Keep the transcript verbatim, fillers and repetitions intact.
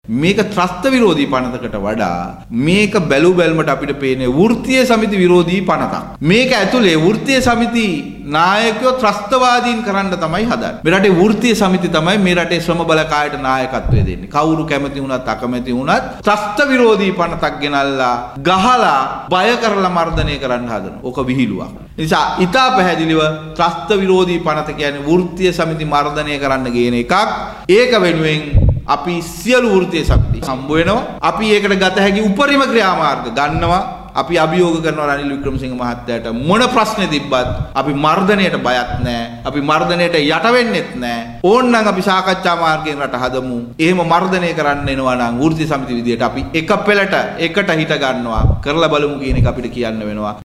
මේක ත්‍රස්ත විරෝධී පනතකට වඩා මේක බැලු බැලමට අපිට පේන්නේ වෘත්තීය සමිති විරෝධී පනතක්. මේක ඇතුලේ වෘත්තීය සමිති නායකයෝ ත්‍රස්තවාදීන් කරන්න තමයි හදන්නේ. මේ රටේ වෘත්තීය සමිති තමයි මේ රටේ ශ්‍රම බලකායට නායකත්වය දෙන්නේ. කවුරු කැමති වුණත් අකමැති වුණත් ත්‍රස්ත විරෝධී පනතක් ගෙනල්ලා ගහලා බය කරලා මර්ධනය කරන්න හදනවා. ඕක විහිළුවක්. නිසා ඉතා පැහැදිලිව ත්‍රස්ත විරෝධී පනත කියන්නේ වෘත්තීය සමිති මර්ධනය කරන්න කියන එකක්. ඒක වෙනුවෙන් අපි සියලු වෘත්තීය සමිති හම්බ වෙනවා. අපි ඒකට ගත හැකි උපරිම ක්‍රියාමාර්ග ගන්නවා. අපි අභියෝග කරනවා රනිල් වික්‍රමසිංහ මහත්තයාට මොන ප්‍රශ්නේ තිබ්බත් අපි මර්ධනයට බයත් නැහැ. අපි මර්ධනයට යට වෙන්නෙත් නැහැ. ඕන්නම් අපි සාකච්ඡා මාර්ගයෙන් රට හදමු. එහෙම මර්ධනය කරන්න එනවා නම් වෘත්තීය සමිති විදියට අපි එක පෙළට එකට හිට ගන්නවා. කරලා බලමු කියන එක අපිට කියන්න වෙනවා.